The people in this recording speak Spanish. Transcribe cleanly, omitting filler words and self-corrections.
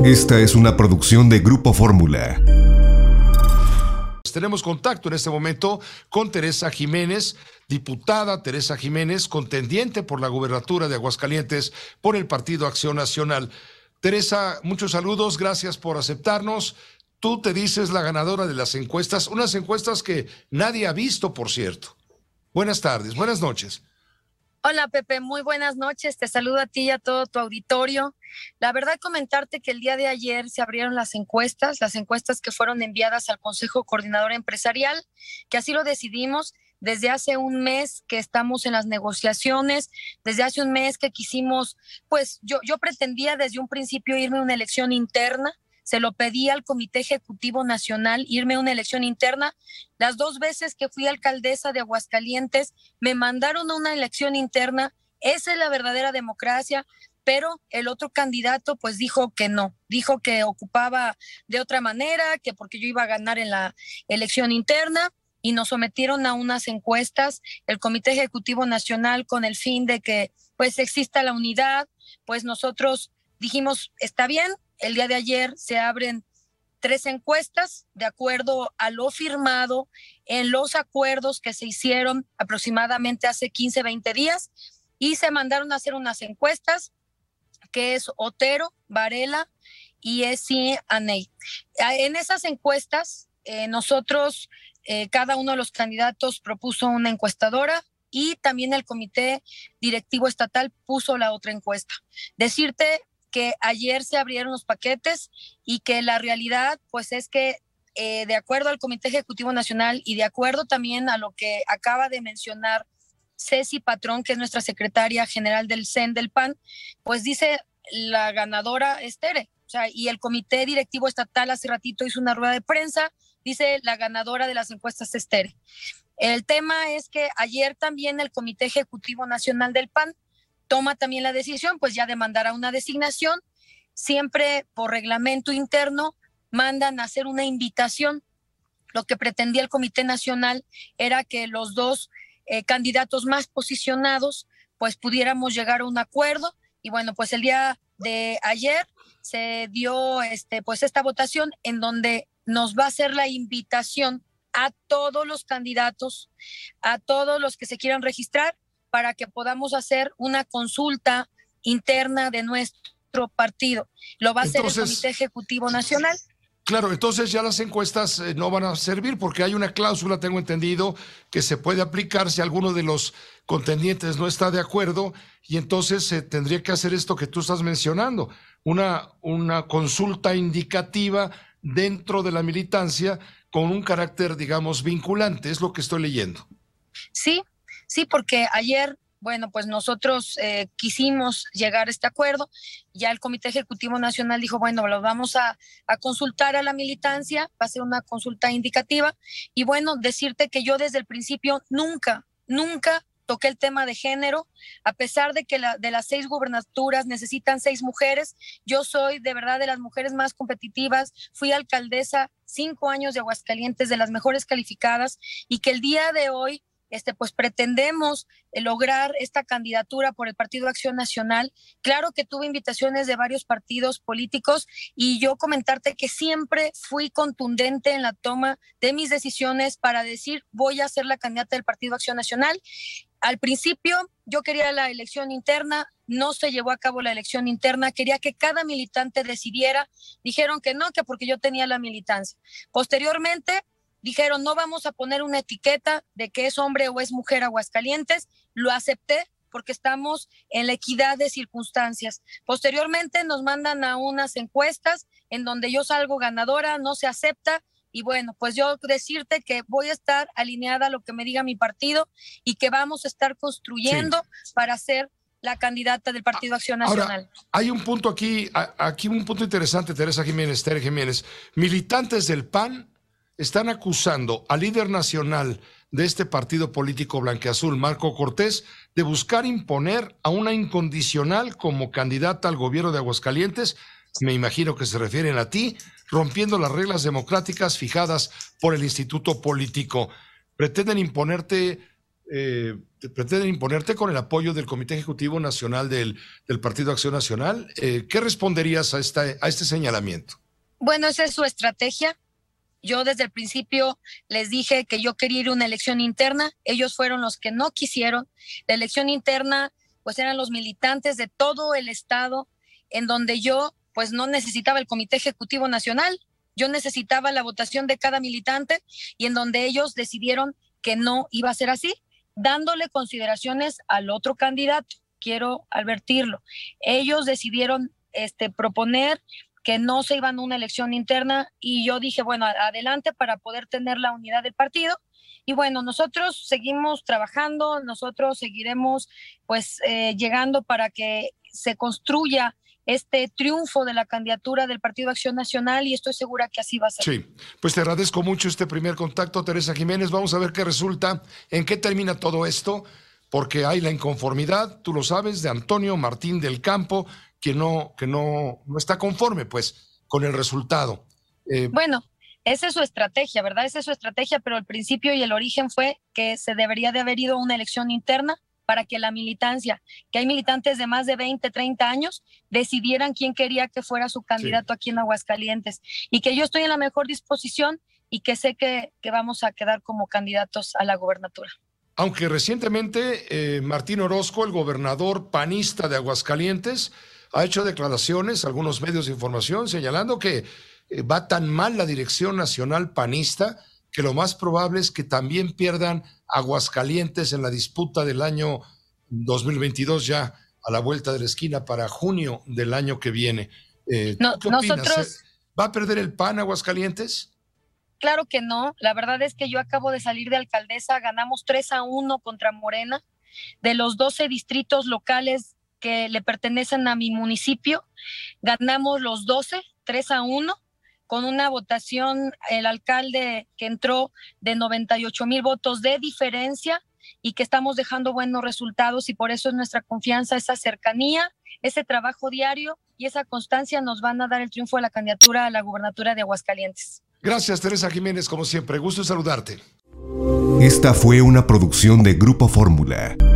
Esta es una producción de Grupo Fórmula. Tenemos contacto en este momento con Teresa Jiménez, diputada Teresa Jiménez, contendiente por la gubernatura de Aguascalientes por el Partido Acción Nacional. Teresa, muchos saludos, gracias por aceptarnos. Tú te dices la ganadora de las encuestas, unas encuestas que nadie ha visto, por cierto. Buenas tardes, buenas noches. Hola Pepe, muy buenas noches, te saludo a ti y a todo tu auditorio. La verdad, comentarte que el día de ayer se abrieron las encuestas que fueron enviadas al Consejo Coordinador Empresarial, que así lo decidimos desde hace un mes que estamos en las negociaciones, desde hace un mes que quisimos, pues yo pretendía desde un principio irme a una elección interna. Se lo pedí al Comité Ejecutivo Nacional, irme a una elección interna. Las 2 veces que fui alcaldesa de Aguascalientes, me mandaron a una elección interna. Esa es la verdadera democracia, pero el otro candidato pues dijo que no, dijo que ocupaba de otra manera, que porque yo iba a ganar en la elección interna, y nos sometieron a unas encuestas, el Comité Ejecutivo Nacional, con el fin de que pues exista la unidad. Pues nosotros dijimos, está bien. El día de ayer se abren 3 encuestas de acuerdo a lo firmado en los acuerdos que se hicieron aproximadamente hace 15, 20 días, y se mandaron a hacer unas encuestas que es Otero, Varela y Esi Aney. En esas encuestas nosotros, cada uno de los candidatos propuso una encuestadora, y también el Comité Directivo Estatal puso la otra encuesta. Decirte que ayer se abrieron los paquetes y que la realidad pues es que de acuerdo al Comité Ejecutivo Nacional y de acuerdo también a lo que acaba de mencionar Ceci Patrón, que es nuestra secretaria general del CEN del PAN, pues dice la ganadora es Tere. O sea, y el Comité Directivo Estatal hace ratito hizo una rueda de prensa, dice la ganadora de las encuestas es Tere. El tema es que ayer también el Comité Ejecutivo Nacional del PAN toma también la decisión, pues ya de mandar a una designación. Siempre por reglamento interno mandan a hacer una invitación. Lo que pretendía el Comité Nacional era que los 2 candidatos más posicionados pues pudiéramos llegar a un acuerdo, y bueno, pues el día de ayer se dio pues esta votación en donde nos va a hacer la invitación a todos los candidatos, a todos los que se quieran registrar, para que podamos hacer una consulta interna de nuestro partido. Lo va a hacer el Comité Ejecutivo Nacional. Claro, entonces ya las encuestas no van a servir, porque hay una cláusula, tengo entendido, que se puede aplicar si alguno de los contendientes no está de acuerdo, y entonces se tendría que hacer esto que tú estás mencionando, una consulta indicativa dentro de la militancia con un carácter, digamos, vinculante, es lo que estoy leyendo. Sí, porque ayer, bueno, pues nosotros quisimos llegar a este acuerdo. Ya el Comité Ejecutivo Nacional dijo, bueno, lo vamos a consultar a la militancia, va a ser una consulta indicativa. Y bueno, decirte que yo desde el principio nunca toqué el tema de género, a pesar de que de las 6 gubernaturas necesitan 6 mujeres. Yo soy de verdad de las mujeres más competitivas, fui alcaldesa 5 años de Aguascalientes, de las mejores calificadas, y que el día de hoy pues pretendemos lograr esta candidatura por el Partido Acción Nacional. Claro que tuve invitaciones de varios partidos políticos, y yo comentarte que siempre fui contundente en la toma de mis decisiones para decir voy a ser la candidata del Partido Acción Nacional. Al principio yo quería la elección interna, no se llevó a cabo la elección interna, quería que cada militante decidiera, dijeron que no, que porque yo tenía la militancia. Posteriormente dijeron, no vamos a poner una etiqueta de que es hombre o es mujer Aguascalientes. Lo acepté porque estamos en la equidad de circunstancias. Posteriormente nos mandan a unas encuestas en donde yo salgo ganadora, no se acepta. Y bueno, pues yo decirte que voy a estar alineada a lo que me diga mi partido, y que vamos a estar construyendo para ser la candidata del Partido Acción Nacional. Ahora, hay un punto aquí un punto interesante, Tere Jiménez. Militantes del PAN están acusando al líder nacional de este partido político blanqueazul, Marco Cortés, de buscar imponer a una incondicional como candidata al gobierno de Aguascalientes. Me imagino que se refieren a ti, rompiendo las reglas democráticas fijadas por el Instituto Político. Pretenden imponerte pretenden imponerte con el apoyo del Comité Ejecutivo Nacional del Partido Acción Nacional. ¿Qué responderías a este señalamiento? Bueno, esa es su estrategia. Yo desde el principio les dije que yo quería ir a una elección interna. Ellos fueron los que no quisieron. La elección interna, pues eran los militantes de todo el estado, en donde yo pues no necesitaba el Comité Ejecutivo Nacional. Yo necesitaba la votación de cada militante y en donde ellos decidieron que no iba a ser así, dándole consideraciones al otro candidato. Quiero advertirlo. Ellos decidieron proponer que no se iban a una elección interna y yo dije, bueno, adelante para poder tener la unidad del partido. Y bueno, nosotros seguimos trabajando, nosotros seguiremos pues llegando para que se construya este triunfo de la candidatura del Partido Acción Nacional y estoy segura que así va a ser. Sí, pues te agradezco mucho este primer contacto, Teresa Jiménez. Vamos a ver qué resulta, en qué termina todo esto, porque hay la inconformidad, tú lo sabes, de Antonio Martín del Campo, que no está conforme pues con el resultado. Bueno, esa es su estrategia, ¿verdad? Esa es su estrategia, pero el principio y el origen fue que se debería de haber ido a una elección interna para que la militancia, que hay militantes de más de 20, 30 años, decidieran quién quería que fuera su candidato aquí en Aguascalientes. Y que yo estoy en la mejor disposición y que sé que vamos a quedar como candidatos a la gobernatura. Aunque recientemente Martín Orozco, el gobernador panista de Aguascalientes, ha hecho declaraciones a algunos medios de información señalando que va tan mal la dirección nacional panista que lo más probable es que también pierdan Aguascalientes en la disputa del año 2022 ya a la vuelta de la esquina para junio del año que viene. ¿Qué opinas? ¿Va a perder el PAN Aguascalientes? Claro que no. La verdad es que yo acabo de salir de alcaldesa, ganamos 3-1 contra Morena. De los 12 distritos locales que le pertenecen a mi municipio, ganamos los 12, 3-1. Con una votación, el alcalde que entró de 98,000 votos de diferencia y que estamos dejando buenos resultados y por eso es nuestra confianza, esa cercanía, ese trabajo diario y esa constancia nos van a dar el triunfo de la candidatura a la gubernatura de Aguascalientes. Gracias, Teresa Jiménez, como siempre, gusto en saludarte. Esta fue una producción de Grupo Fórmula.